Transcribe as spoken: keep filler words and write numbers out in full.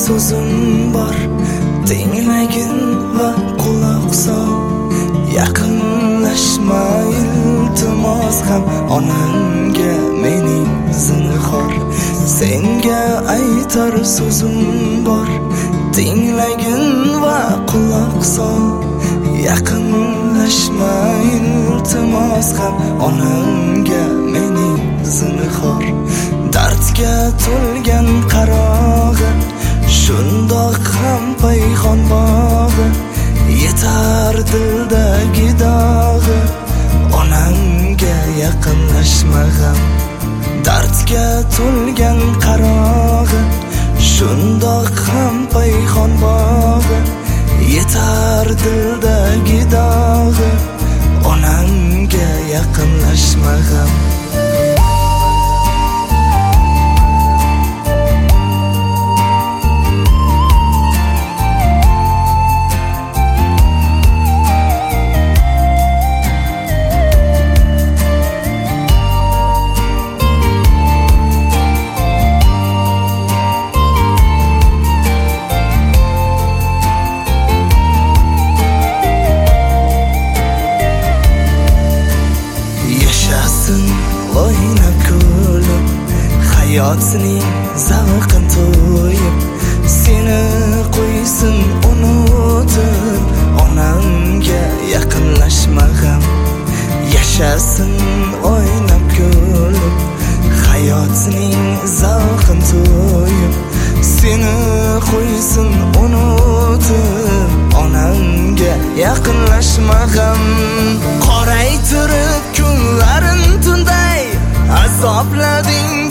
so'zim bor, tinglagin va quloq sol. Yaqinlashma iltimos ham onamga mening zinhor. Senga aytar so'zim bor, tinglagin va quloq sol. Yaqinlashma iltimos ham onamga mening zinhor. Dardga to'lgan qarog'i, shundoq ham payxon bog'i. Yetar dildagi dog'i, onamga yaqinlashma ham. Dardga to'lgan qarog'i, shundoq ham payxon bog'i. Yetar dildagi dog'i, onamga yaqinlashma ham. O'ynab kulib, hayotning zavqin to'yib, seni qo'ysin unutib, onamga yaqinlashma ham. Yashasin o'ynab kulib, hayotning zavqin to'yib, seni qo'ysin unutib, onamga yaqinlashma ham. Qoraytirib kunlarin tunday azoblading